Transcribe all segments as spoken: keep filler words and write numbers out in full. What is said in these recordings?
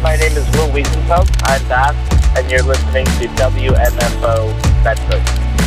My name is Will Wiesenfeld. I'm Bass, and you're listening to W M F O Bedford.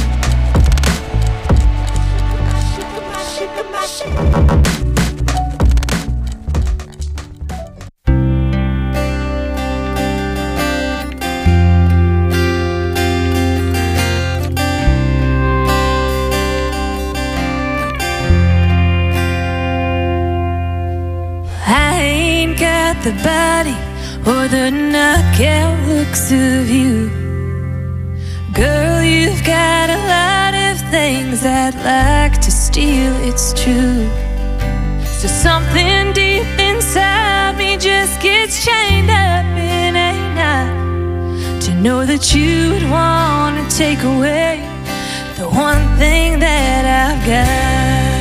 The body or the knockout looks of you. Girl, you've got a lot of things I'd like to steal, it's true. So something deep inside me just gets chained up in a knot, to know that you would want to take away the one thing that I've got.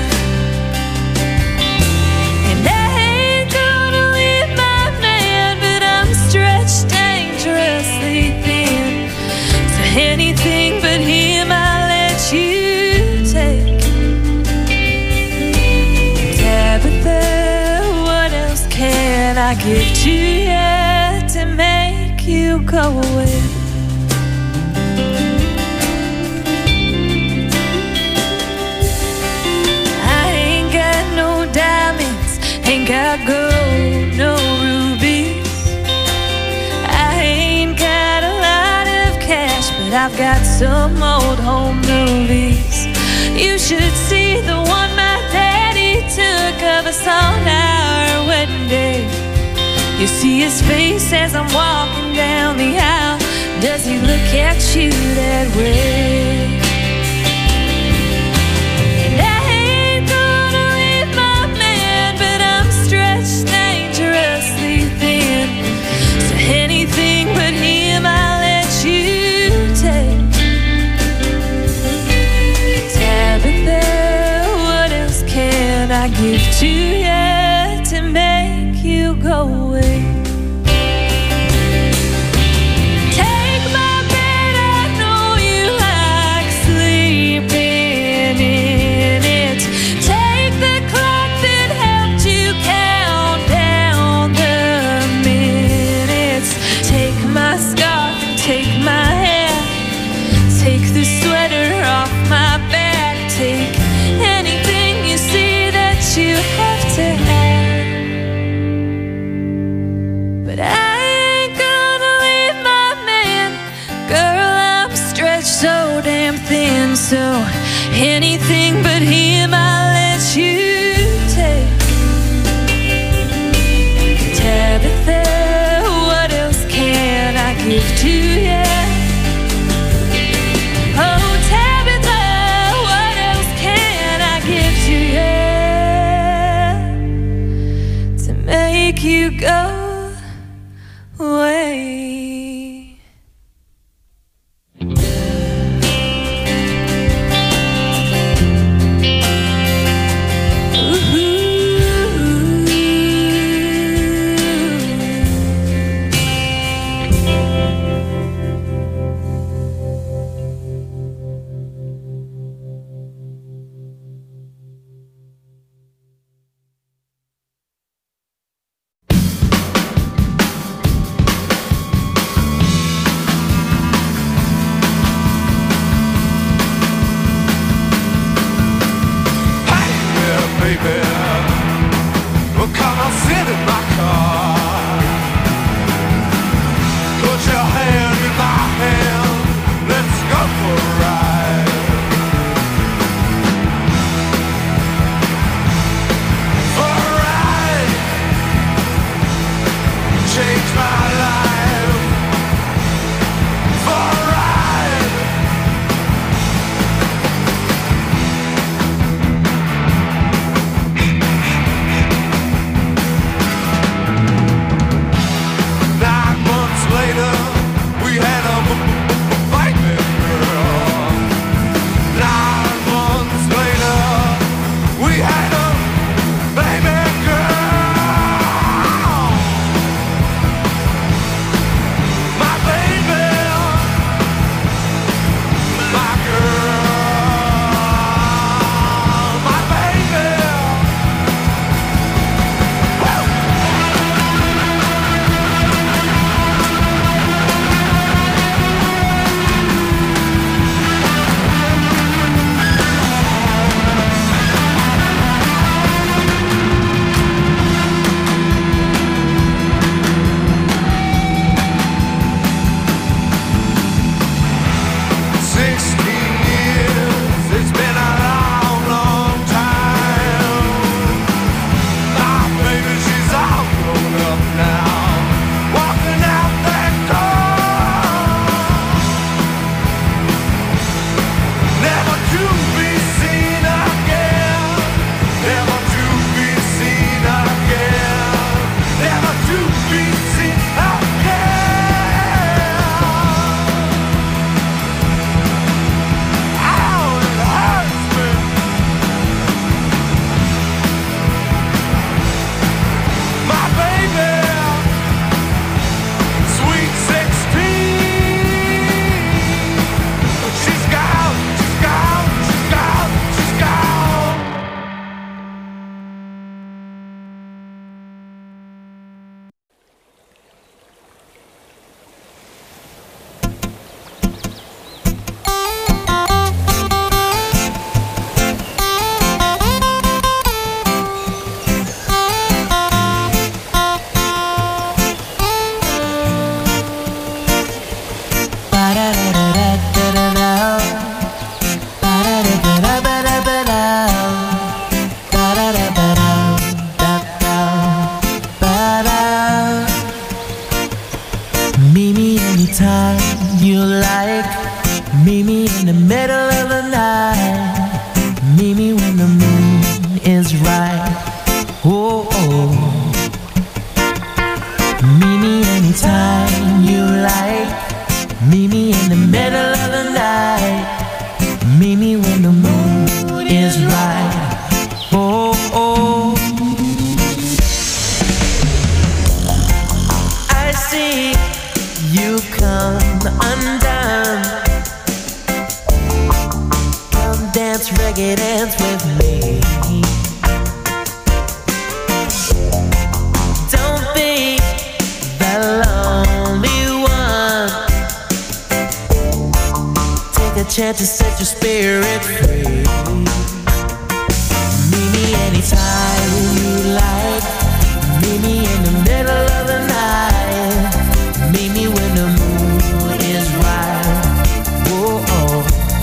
Dangerously thin, so anything but him I'll let you take. Tabitha, what else can I give to you to make you go away? I ain't got no diamonds, ain't got gold, no rubies. But I've got some old home movies. You should see the one my daddy took of us on our wedding day. You see his face as I'm walking down the aisle. Does he look at you that way? And I ain't gonna leave my man, but I'm stretched dangerously thin. So anything but him I'll let you take. Tabitha, what else can I give to you to make you go away? Take my bed, I know you like sleeping in it. Take the clock that helped you count down the minutes. Take my scarf and take my hair. Take the sweater off my back. Take anything you see that you have to have. But I ain't gonna leave my man. Girl, I'm stretched so damn thin. So anything but him I'll let you take. Tabitha, what else can I give to you? Oh, Tabitha, what else can I give to you to make you go away? Meet me anytime you like. Meet me in the middle of the night. Meet me when the moon is right. Oh, oh. Meet me anytime you like. Meet me in the middle of the night. Meet me when the moon is right. Oh, oh. I see you come undone. Come dance, reggae dance with me. Don't be the lonely one. Take a chance to set your spirit free. Meet me anytime you like. Meet me in the middle of the night. Meet me when the moon is right. Oh, oh.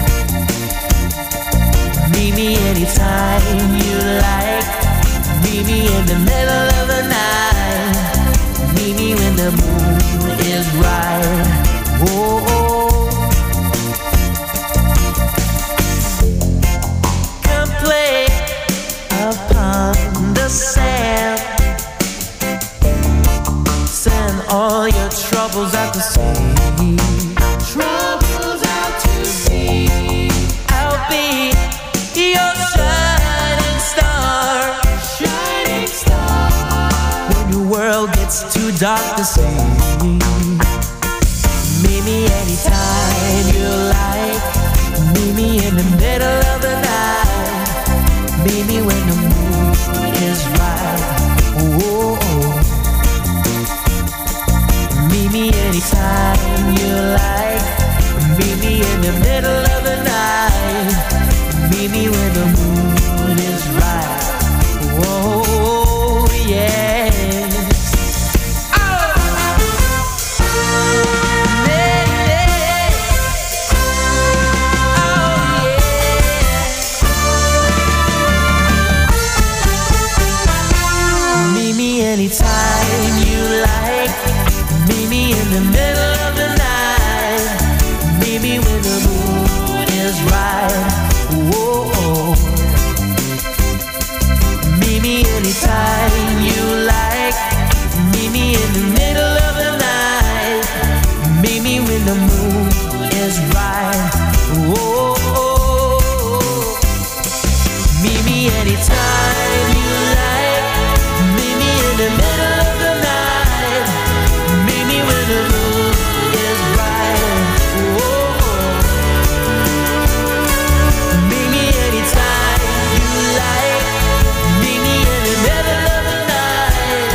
Meet me anytime you like. Meet me in the middle of the night. Meet me when the moon is right. Oh, oh. Come play upon the sand. Send all your troubles out to sea. Troubles out to sea. I'll be your shining star. Shining star. When your world gets too dark to see. Meet me anytime you like. Meet me in the middle of the night. Meet me when the moon is right. Oh, oh. Meet me anytime you like. Meet me in the middle of the night. Meet me when the moon is right. Oh, yes. Anytime you like. Meet me in the middle of the night. Meet me when the moon is right. Whoa, oh. Meet me anytime you like. Meet me in the middle of the night. Meet me when the moon is right. Whoa, oh. Meet me anytime you like. Meet me in the middle of the night. Meet me when the moon is right. Whoa. Meet me anytime you like. Meet me in the middle of the night.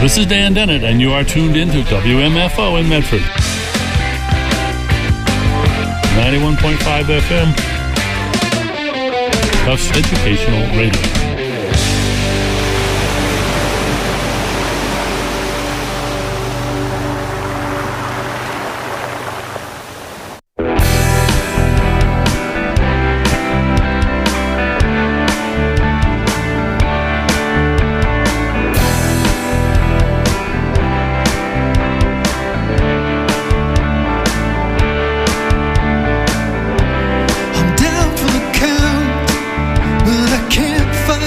This is Dan Dennett, and you are tuned into W M F O in Medford. ninety-one point five F M. Tufts Educational Radio. I'm down for the count, but I can't fight.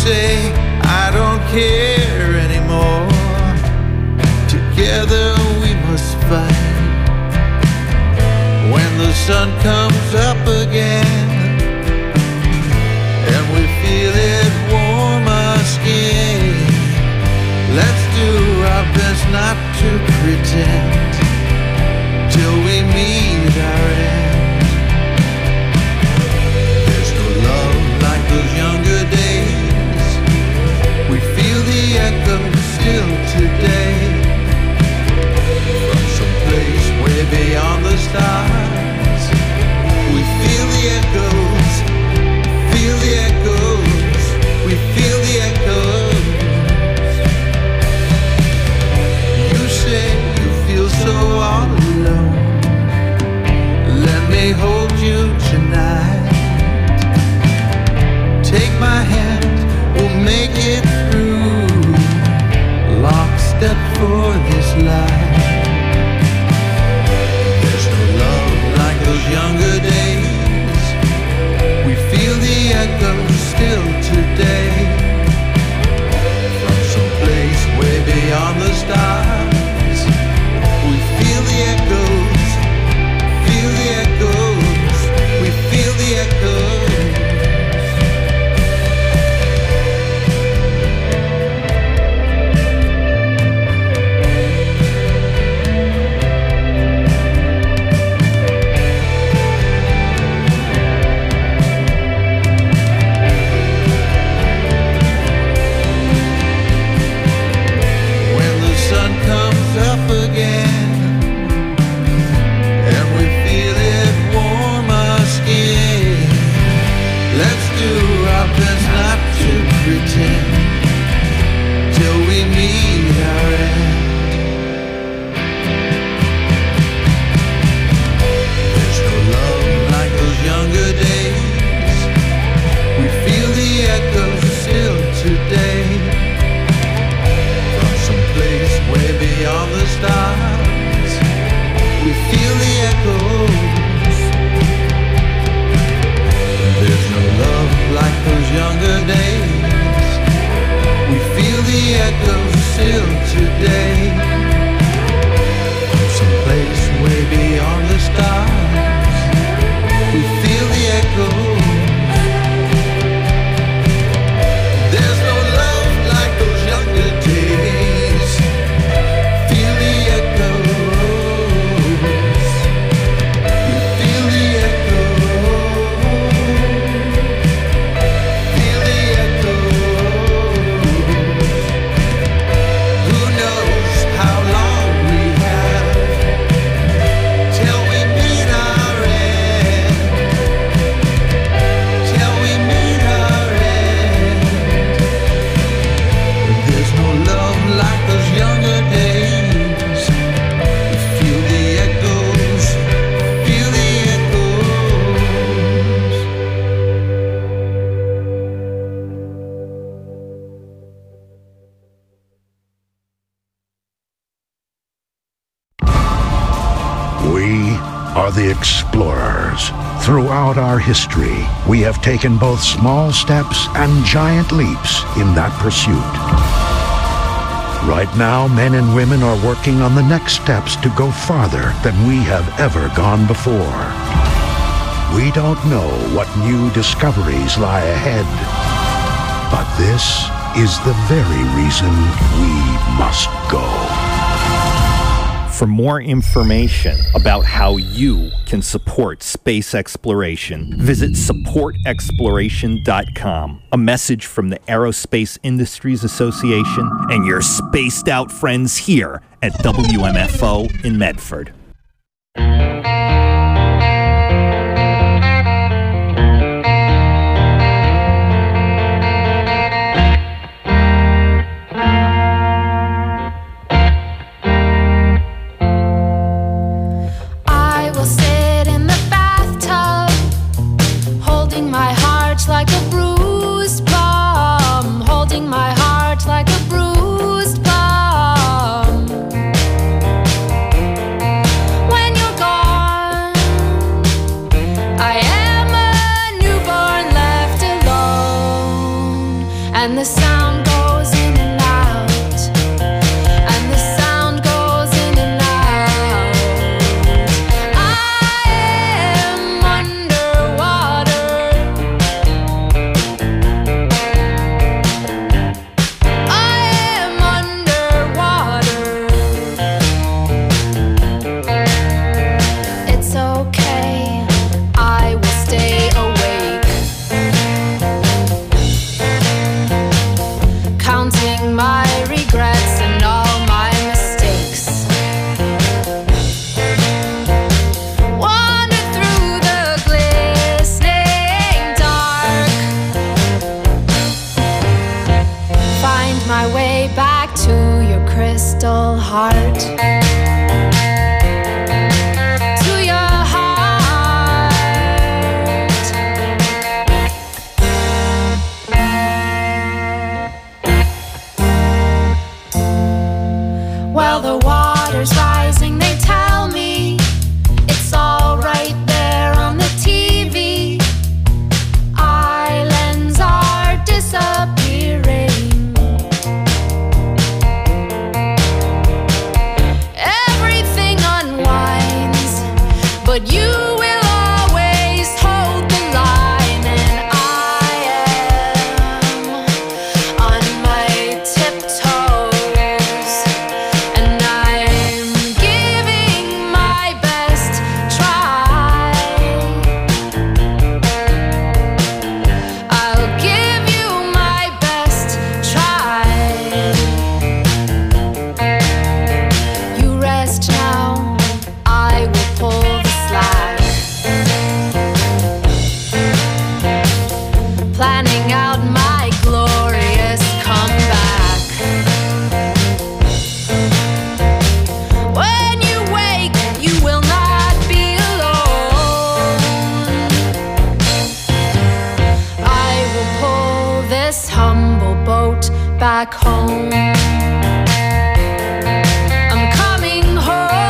say I don't care anymore. Together we must fight. When the sun comes up again and we feel it warm our skin, let's do our best not to pretend till we meet our end. There's no love like those younger days. We feel the echo still today. From some place way beyond the stars, we feel the echoes, feel the echoes, we feel the echoes. You say you feel so all alone. Let me hold you tonight. Take my hand, we'll make it through. Lockstep for this life. There's no love like those younger days. We feel the echoes still today. From some place way beyond the stars, we feel the echoes, feel the echoes, we feel the echoes. The explorers. Throughout our history, we have taken both small steps and giant leaps in that pursuit. Right now, men and women are working on the next steps to go farther than we have ever gone before. We don't know what new discoveries lie ahead, but this is the very reason we must go. For more information about how you can support space exploration, visit support exploration dot com. A message from the Aerospace Industries Association and your spaced out friends here at W M F O in Medford. And and the sound goes in and out, and the sound goes in and out. I am underwater. I am underwater. It's okay, I will stay awake, counting my regrets and all my mistakes. Wander through the glistening dark, find my way back to your crystal heart. To your heart. Well, the water's rising, they tell me. It's all right there on the T V. Islands are disappearing. Everything unwinds, but you will always hold the line, and I am on my tiptoes, and I'm giving my best try. I'll give you my best try. You rest now, I will pull the slack, planning out my glorious comeback. When you wake, you will not be alone. I will pull this humble boat back home. I'm coming home.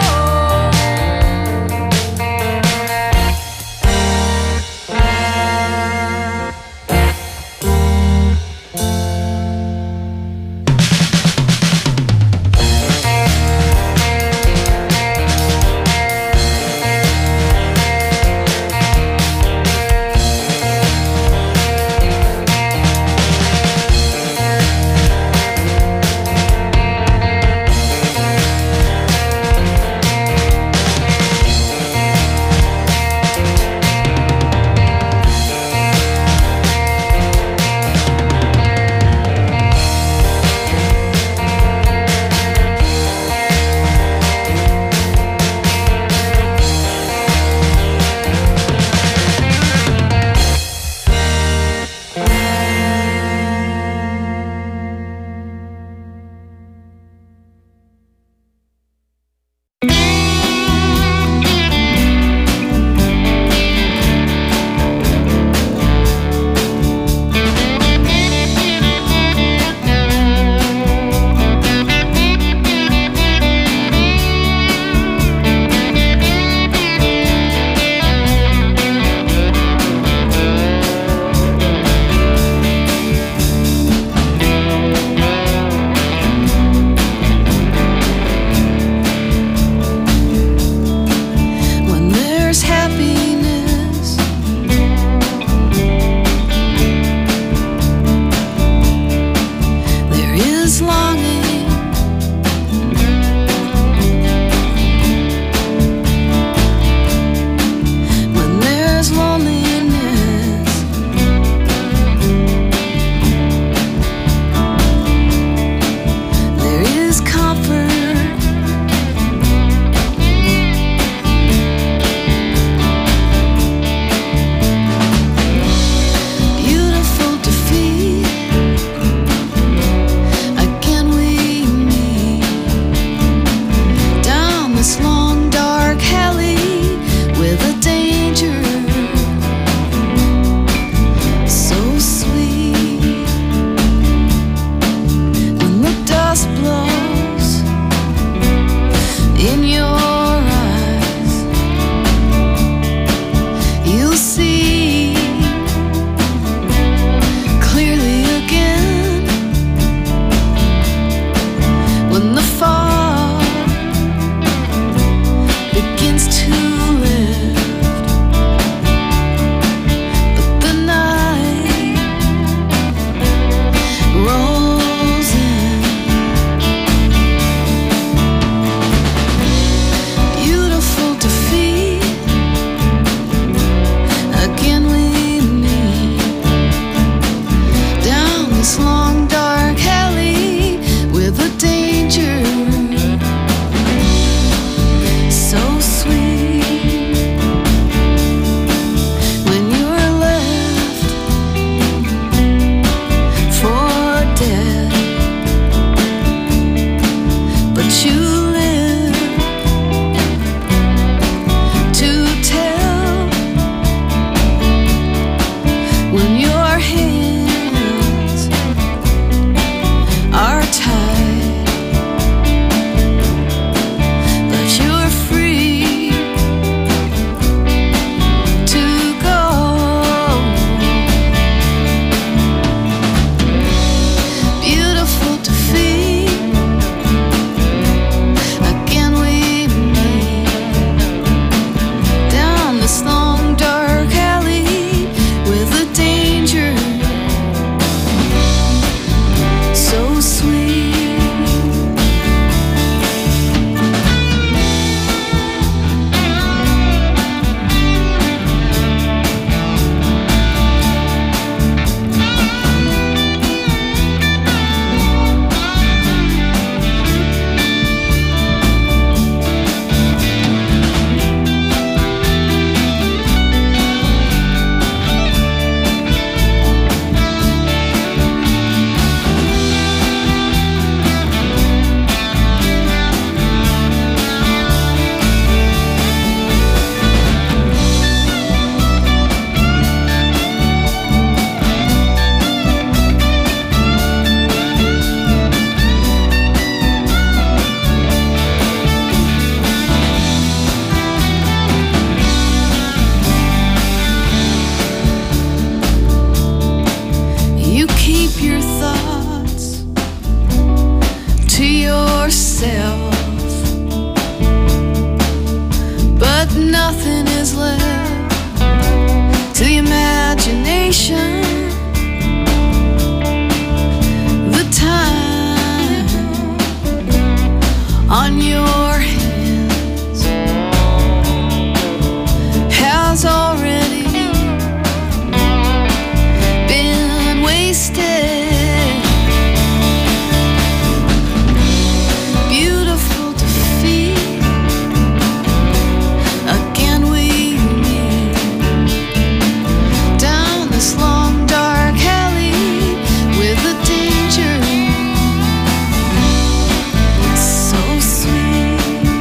your thoughts to yourself, but nothing is left to the imagination. The time on your hands has already been wasted. Beautiful to feel again we meet down this long dark alley with the danger so sweet.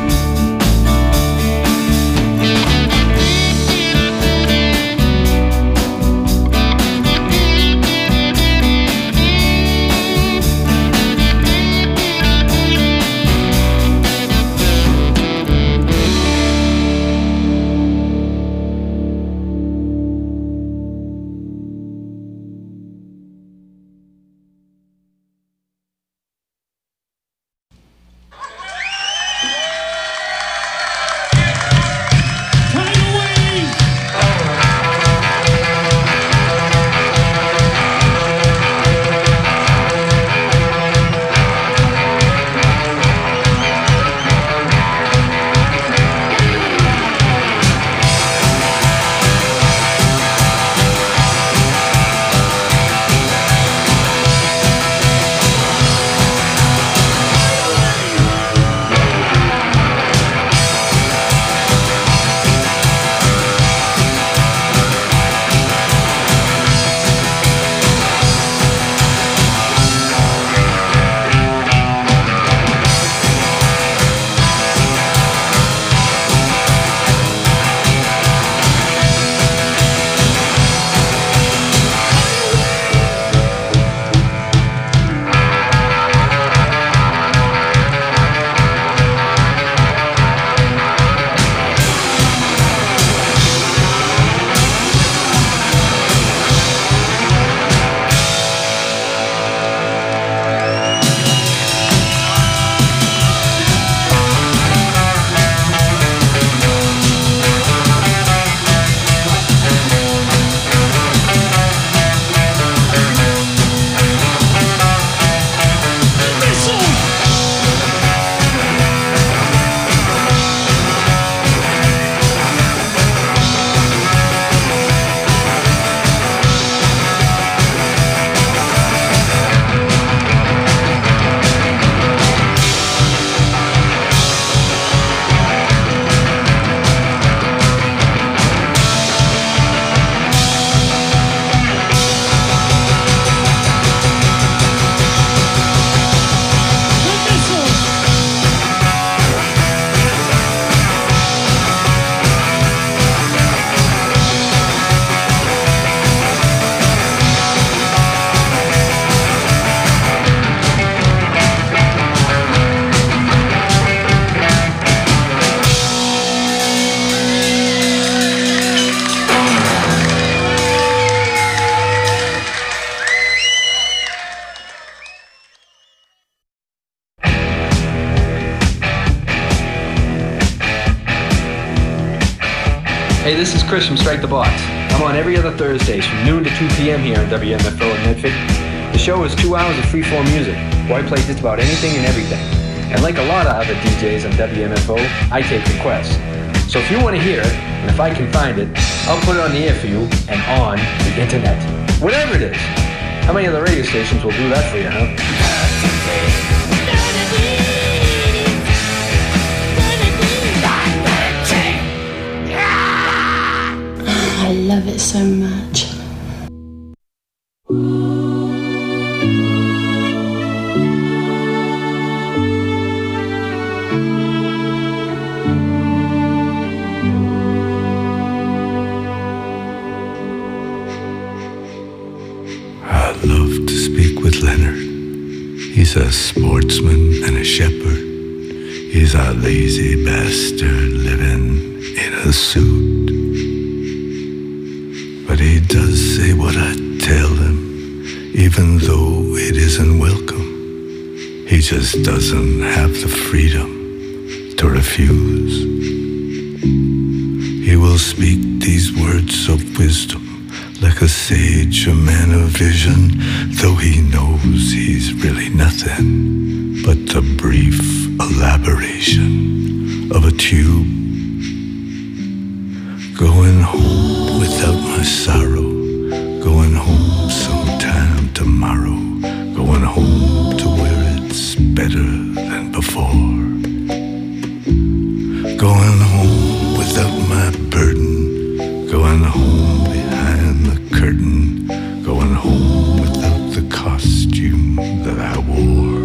Hey, this is Chris from Strike the Box. I'm on every other Thursdays from noon to two p.m. here on W M F O in Medford. The show is two hours of free-form music, where I play just about anything and everything. And like a lot of other D Js on W M F O, I take requests. So if you want to hear it, and if I can find it, I'll put it on the air for you and on the internet. Whatever it is. How many other radio stations will do that for you, huh? I love it so much. I'd love to speak with Leonard. He's a sportsman and a shepherd. He's a lazy bastard living in a suit. But he does say what I tell him. even though it isn't welcome. He just doesn't have the freedom to refuse. He will speak these words of wisdom like a sage, a man of vision, though he knows he's really nothing but the brief elaboration of a tube. Going home without my sorrow, going home sometime tomorrow, going home to where it's better than before. Going home without my burden, going home behind the curtain, going home without the costume that I wore.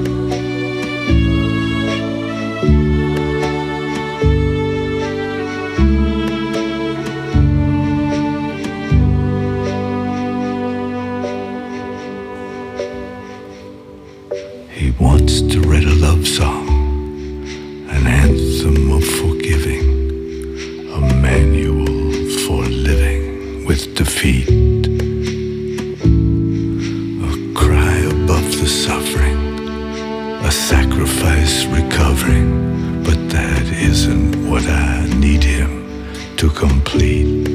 He wants to write a love song, an anthem of forgiving, a manual for living with defeat, a cry above the suffering, a sacrifice recovering, but that isn't what I need him to complete.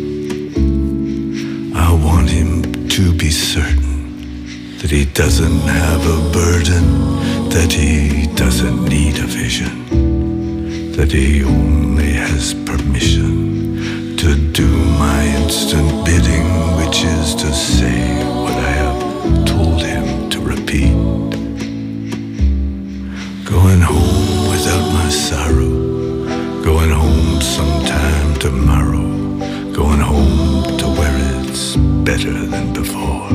I want him to be certain that he doesn't have a burden, that he doesn't need a vision, that he only has permission to do my instant bidding, which is to say what I have told him to repeat. Going home without my sorrow, going home sometime tomorrow, going home to where it's better than before.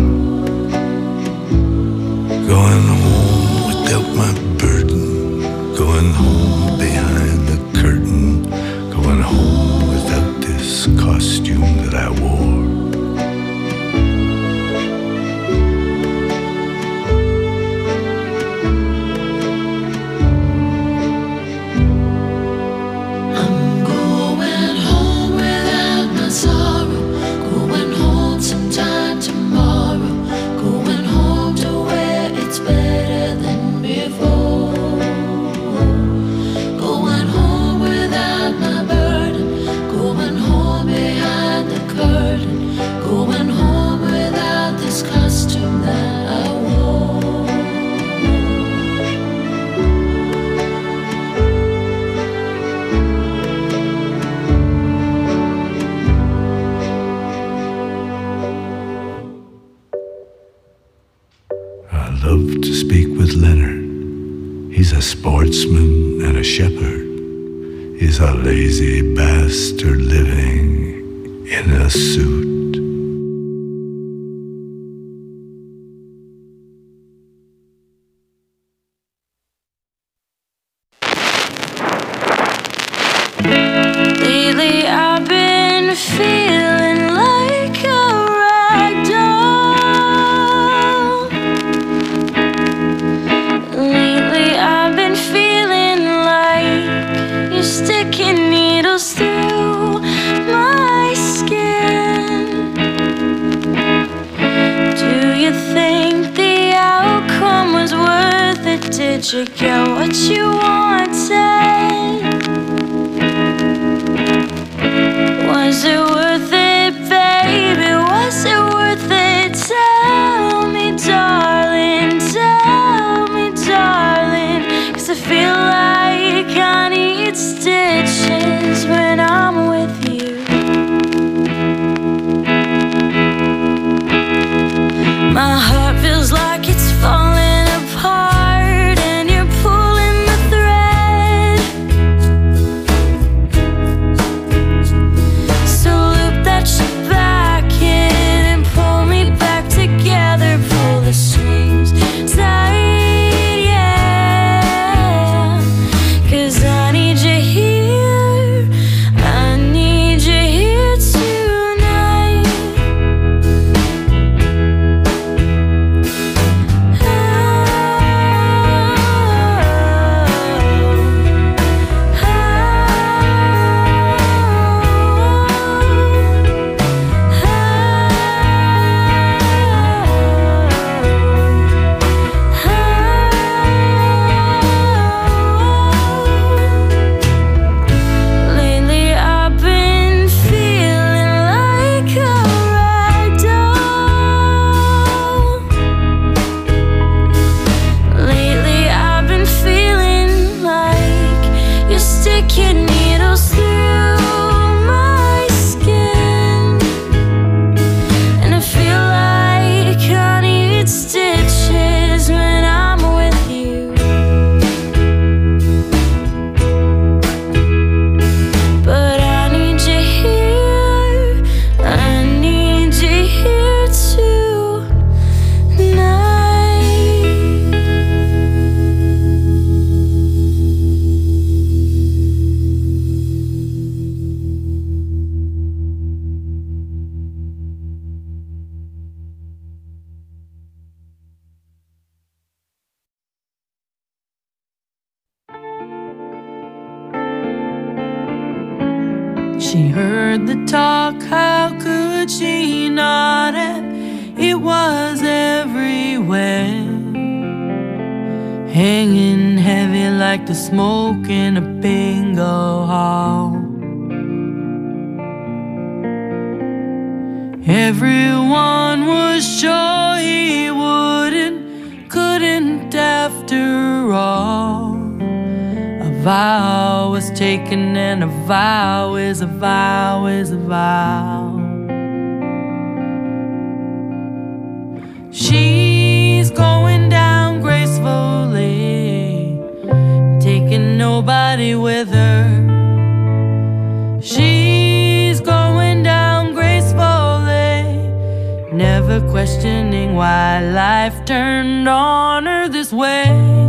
Going home without my burden, going home behind the curtain, going home without this costume that I wore. I'm going home without my sorrow, going home sometime tomorrow, going home to where it's better than before. Going home without my burden, going home behind the curtain, going home without this costume that I wore. I love to speak with Leonard. He's a sportsman and a shepherd. He's a lazy bastard living in a suit. Lately I've been feeling like a rag doll. Lately I've been feeling like you're sticking needles through my skin. Do you think the outcome was worth it? Did you get what you wanted? Was it worth it, baby? Was it worth it? Tell me, darling, tell me, darling, 'cause I feel like I need stitches when I'm with you. My heart feels like it's falling apart, and you're pulling the thread. So loop that shit back in and pull me back together. Pull the strings tight, yeah. 'Cause I need you here, I need you here tonight. She heard the talk, how could she not have? It was everywhere, hanging heavy like the smoke in a bingo hall. Everyone was sure he wouldn't, couldn't after all. A vow was taken, and a vow is a vow is a vow. She's going down gracefully, taking nobody with her. She's going down gracefully, never questioning why life turned on her this way.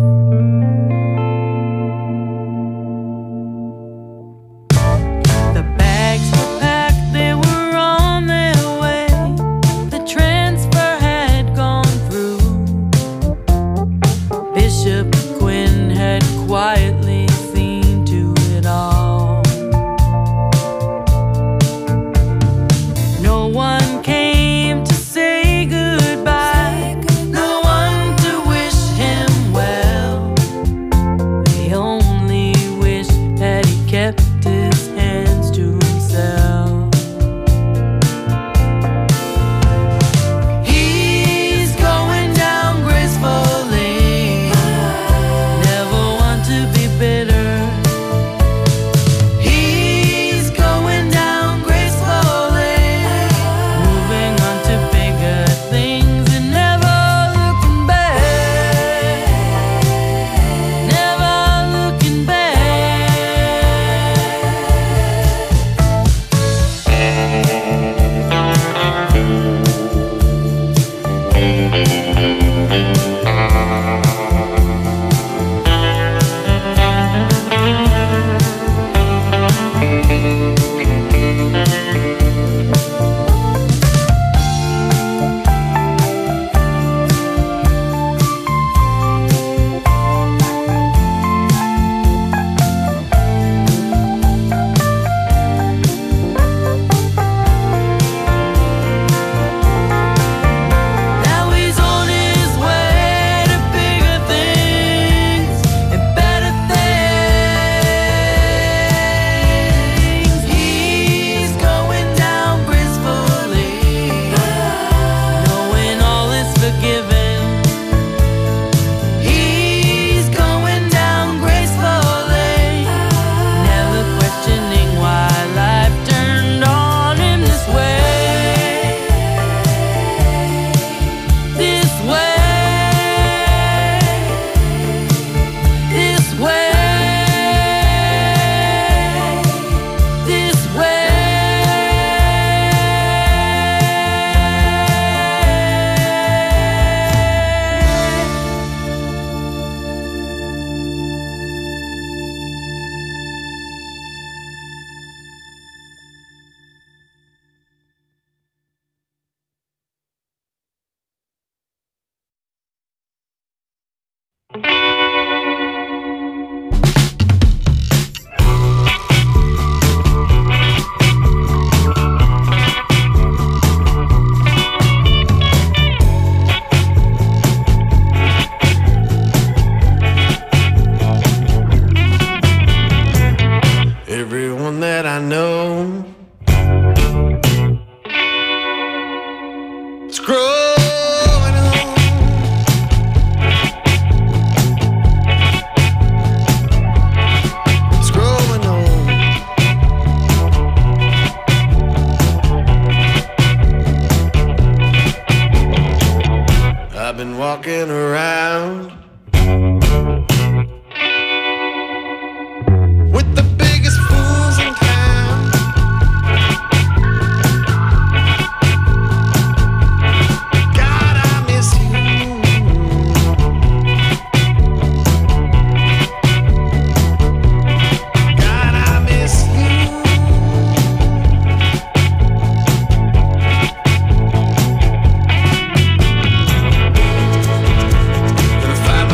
Quietly seen to it all. No one came to say goodbye, no one to wish him well. They only wish that he kept his hands to himself. He's going down gracefully, bitter. He's going down gracefully, moving on to bigger things and never looking back, never looking back. Everyone that I know is growing old. It's growing old. I've been walking around with the biggest fools in town. God, I miss you. God, I miss you. Gonna fight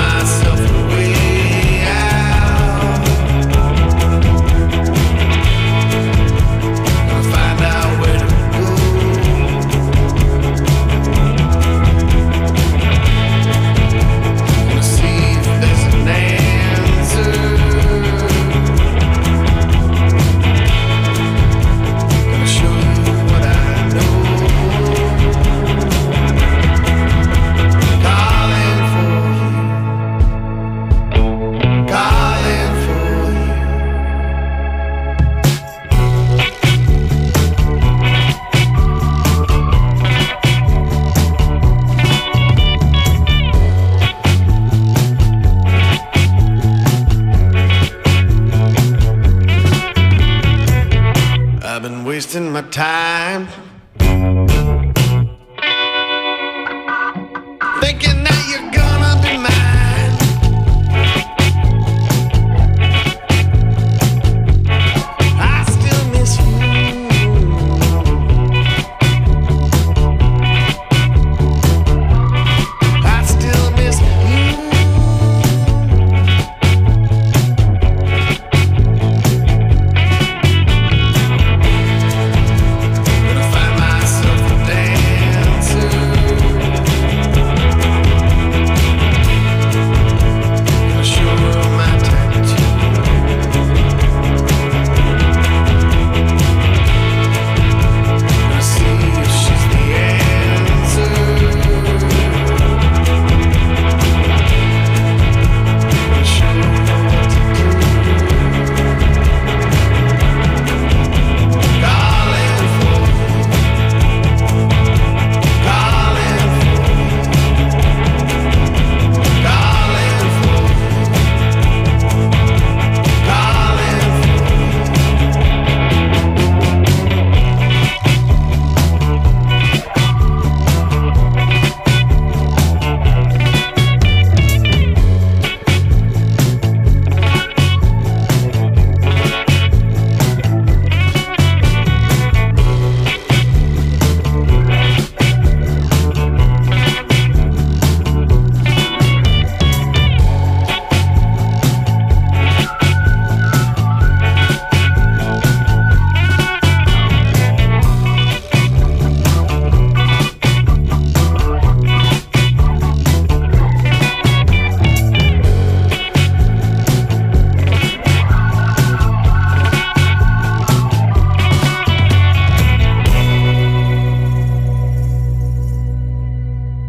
time.